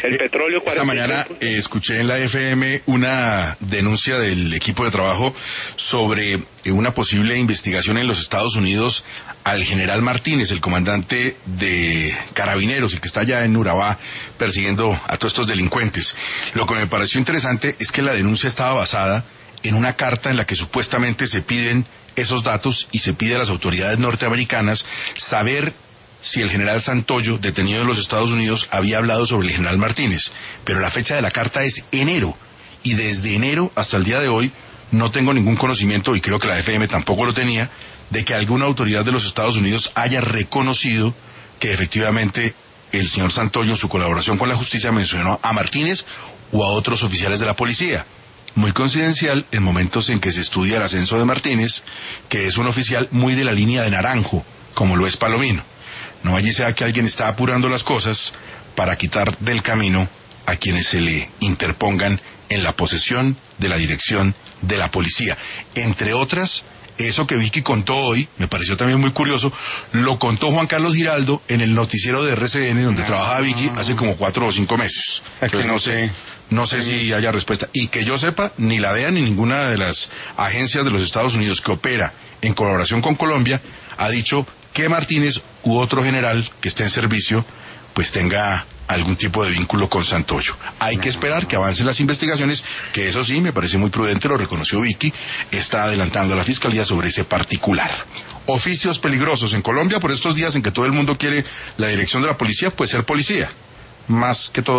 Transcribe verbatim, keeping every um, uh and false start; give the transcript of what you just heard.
El petróleo Esta mañana eh, escuché en la F M una denuncia del equipo de trabajo sobre eh, una posible investigación en los Estados Unidos al general Martínez, el comandante de Carabineros, el que está allá en Urabá persiguiendo a todos estos delincuentes. Lo que me pareció interesante es que la denuncia estaba basada en una carta en la que supuestamente se piden esos datos y se pide a las autoridades norteamericanas saber si el general Santoyo, detenido en los Estados Unidos, había hablado sobre el general Martínez. Pero la fecha de la carta es enero, y desde enero hasta el día de hoy no tengo ningún conocimiento, y creo que la F M tampoco lo tenía, de que alguna autoridad de los Estados Unidos haya reconocido que efectivamente el señor Santoyo, en su colaboración con la justicia, mencionó a Martínez o a otros oficiales de la policía. Muy coincidencial en momentos en que se estudia el ascenso de Martínez, que es un oficial muy de la línea de Naranjo, como lo es Palomino. No allí sea que alguien está apurando las cosas para quitar del camino a quienes se le interpongan en la posesión de la dirección de la policía. Entre otras, eso que Vicky contó hoy, me pareció también muy curioso, lo contó Juan Carlos Giraldo en el noticiero de R C N, donde ah, trabajaba Vicky hace como cuatro o cinco meses. Entonces no sé, no sé si haya respuesta. Y que yo sepa, ni la D E A ni ninguna de las agencias de los Estados Unidos que opera en colaboración con Colombia ha dicho que Martínez u otro general que esté en servicio pues tenga algún tipo de vínculo con Santoyo. Hay que esperar que avancen las investigaciones, que eso sí, me parece muy prudente, lo reconoció Vicky, está adelantando a la Fiscalía sobre ese particular. Oficios peligrosos en Colombia por estos días en que todo el mundo quiere la dirección de la policía, pues ser policía, más que todo.